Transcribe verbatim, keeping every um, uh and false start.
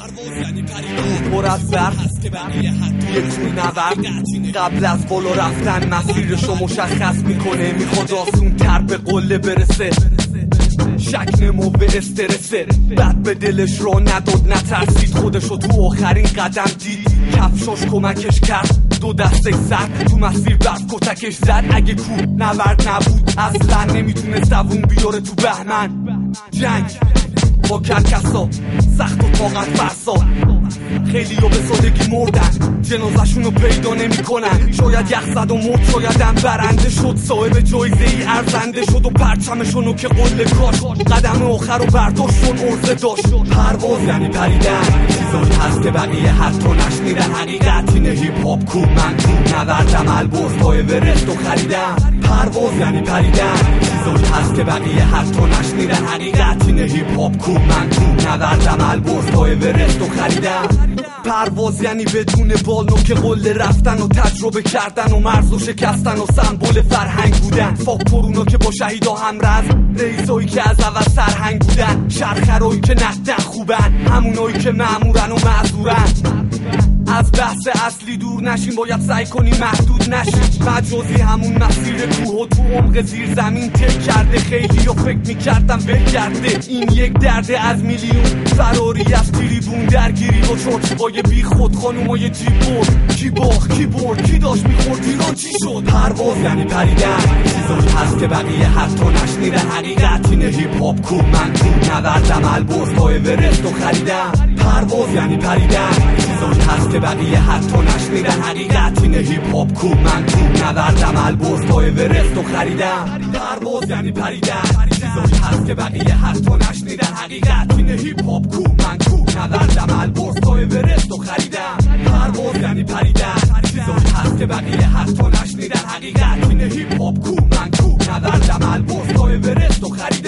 پر از برف یه کوه نورد قبل از بالا رفتن مسیرشو مشخص میکنه، میخواد آسون تر به قله برسه. شک نمو به استرسه، بعد به دلش رو نداد نترسید، خودشو تو آخرین قدم دید. کفشاش کمکش کرد، دو دستش زد تو مسیر برف کتکش زد. اگه کوه نورد نبود اصلا نمیتونست دوون بیاره تو بهمن. جنگ با کرکسا سخت و طاقت فرسا، خیلی ها به سادگی مردن، جنازشونو پیدا نمی کنن. شاید یخ زد و مرد، شایدم برنده شد، صاحب جایزه ای ارزنده شد و پرچمشونو که قله کاش قدم آخر رو برداشتون ارزه داشت. پرواز یعنی پریدن، چیزایی هست که بقیه حتی نشنیدن. حقیقت اینه هیپ هاپ کو، من کو نوردم البرز تا اورست رو خریدم. پرواز یعنی پریدن، چیزایی هست که بقیه حتی نشنیدن. حقیقت اینه هیپ هاپ کو، من کو نوردم البرز تا اورست رو خریدم. پرواز یعنی بدون بال نوک قله رفتن و تجربه کردن و مرز و شکستن و سمبل فرهنگ بودن. فاک پرونا که با شهیدا همرز، رئیسایی که از اول سرهنگ بودن، شرخرایی که نهدن خوبن، همونایی که مأمورن و معذورن. از بحث اصلی دور نشیم، باید سعی کنیم محدود نشیم. مجازی همون مسیر کوه و تو عمق زیر زمین تک کرده. خیلی ها فکر میکردم بگرده، این یک درده از میلیون. فراری از تریبون، درگیری با چارچوبای بی خود، خانومای جیب برد. کی باخت کی برد، کی داشت میخورد، ایران چی شد. پرواز یعنی پریدن، چیزایی هست که بقیه حتی نشنیدن. حقیقت اینه هیپ هاپ کو، من کو نوردم البرز تا اورست رو خریدم. پرواز یعنی پریدن، چیزایی هست که بقیه حتی نشنیدن. حقیقت اینه هیپ هاپ کو، من کو نوردم البرز تا اورست رو خریدم. پرواز یعنی پریدن، چیزایی هست که بقیه حتی نشنیدن. حقیقت اینه هیپ هاپ کو، من کو نوردم البرز تا اورست رو خریدم. پرواز یعنی پریدن، چیزایی هست که بقیه حتی نشنیدن. حقیقت اینه هیپ هاپ کو، من کو نوردم البرز تا اورست رو خریدم.